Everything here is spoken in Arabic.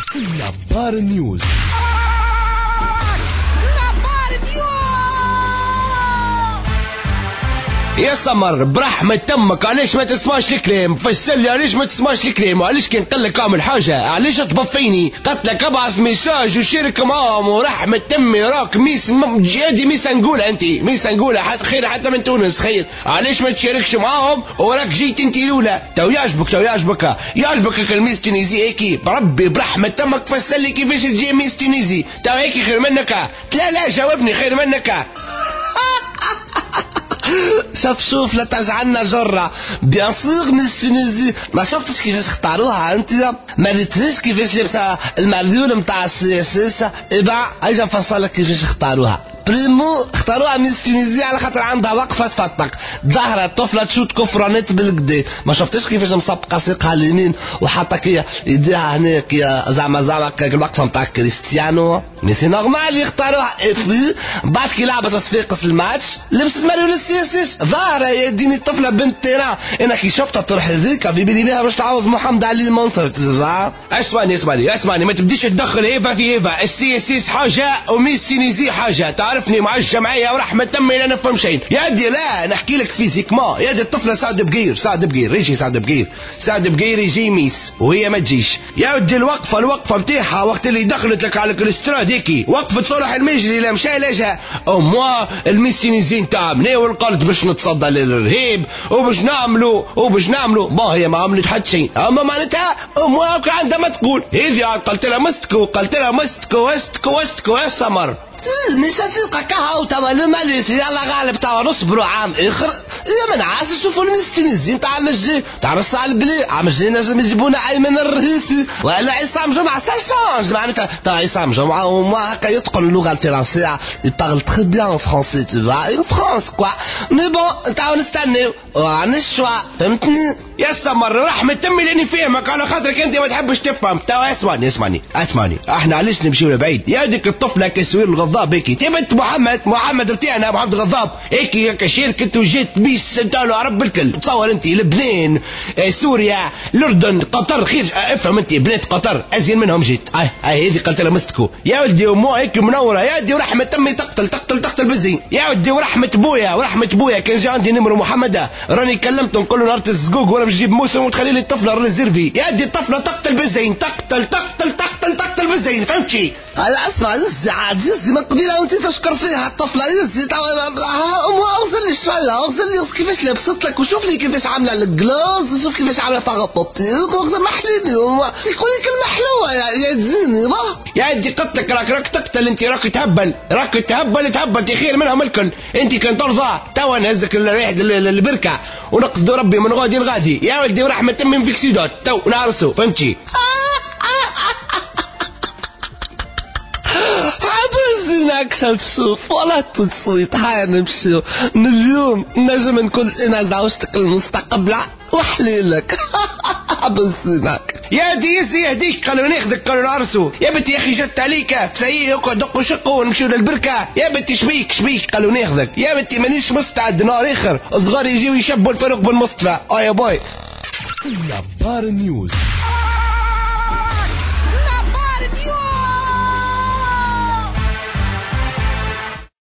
نبار نيوز. يا سمر برحمة تمك، علاش ما تسمعش الكلام؟ فسر لي علاش ما تسمعش الكلام، وعلاش كي نقول لك اعمل حاجة علاش تبفيني؟ قلت لك ابعث ميساج وشارك معاهم، ورحمة تمي راك جادي ميسا نقولها انت، ميسا نقولها حتى خير حتى من تونس خير، علاش ما تشاركش معاهم وراك جيت انت الاولى؟ تو يعجبك الميس تونيزي هيك بربي برحمة تمك فسر لي كيفاش تجي ميس تونيزي، تو هيك خير منك؟ لا جاوبني خير منك. شوف لا تجعلنا جرة بيان سور ميس تونيزي. ما شفتش كيفاش اختاروها انت؟ ما ريتهاش كيفاش لابسه المريول نتاع السي اس اس؟ ابا اجا نفصلك كيفاش اختاروها. بريمو اختاروها ميس تونيزي على خاطر عندها وقفه تفتق، ظهرها الطفله تشوت كفرانات بالكدا. ما شفتش كيفاش مسبقه ساقها اليمين وحاطه كي يديها هناك زعما الوقفه نتاع كريستيانو. مي سي نورمال يختاروها. بعد كي لعبت صفاقس الماتش لبست مريول السي اس اس، ظاهره يديني الطفله بنت تيران. انا كي شفتها تروح هذيك في بالي بها باش تعوض محمد علي المنصر. اسمعني ما تبديش تدخل هيفا في هيفا. السي اس اس حاجه وميس تونيزي حاجه، تعرفني مع الجمعيه ورحمه تمي لا نفهم شيء. يا دي لا نحكي لك فيزيكمون، يا دي الطفله سعد بقير يجي سعد بقير يجي ميس وهي ما تجيش. يا ودي الوقفه نتاعها وقت اللي دخلت لك على الاستراد هيك وقفه صالح المجري لا مشى لاجها موا الميس تونيزي نتاع مني والقلت باش نتصدى للرهيب وباش نعملوا ما هي ما عملت حتى شيء. اما معناتها موا عندما تقول هذه قلت لها مستكو يا سمر مش هتلقى كهو تبع الملك. يلا غالب تبع نصبروا عام اخر. يا من عاش شوفوا المستنزين تاع المجي تاع رص على البلي عمجي نجم يجيبونا ايمن الرهيسي ولا عصام جمعه ساشونج. معناتها تاع عصام جمعه وما هكا يتقن اللغه الفرنسيه. يبارل تري بيان فرونسي tu vois en France quoi. مي بون تاع نستناو وعن الشوا فهمتني يا سمر. رحمة تمي لاني فاهمك على خاطرك انت ما تحبش تفهم. توا اسمعني احنا علاش نمشيو لبعيد؟ يا ديك الطفله كسوير الغضاب هيك تبت محمد رتينا محمد غضاب هيك شركت وجيت بيس انتالو رب الكل. تصور انت لبنان سوريا الاردن قطر خير افهم انت بنات قطر ازين منهم جيت. هذه قلت لها مستكو يا ولدي ومو هيك منوره. يا ولدي ورحمة تمي تقتل بالزين. يا ولدي ورحمة بويا كان جا عندي نمر محمد راني كلمته نقول له نهار الزقوق ولا جيب موسم وتخلي لي الطفله ريزيرفي. يا دي الطفله تقتل بالزين تقتل بالزين فهمتي؟ هلا اسمع يزي من قبيله وانت تشكر فيها الطفله يزي اغزل لي شويه كيفاش لبست لك وشوف لي كيفاش عامله الجلوز شوف كيفاش عامله طاغطوطيق واغزل محليني تقول لي كلمه حلوه يا تزيني ما يا دي قلت لك راك تقتل انت راك تهبل خير منهم الكل. انت كان ترضى توا نهزك الواحد البركه ونقصدوا ربي من غادي لغادي. يا ولدي ورحمة تمي فيك سيدات تو نعرسوا فهمتي؟ عبزينك شوف ولا تصويت. هاي نمشيو من اليوم نجم نكون انا زوجتك المستقبلة وحليلك. عبزينك يا دي يزي يهديك قالوا ناخذك قالوا نعرسوا. يا بنتي يا اخي جت عليك سيء اقعد دقوا شقوا ونمشيو للبركه. يا بنتي شبيك قالوا ناخذك. يا بنتي مانيش مستعد نهار اخر صغار يجيو يشبوا الفرق بالمصطفى. يا باي نبار نيوز.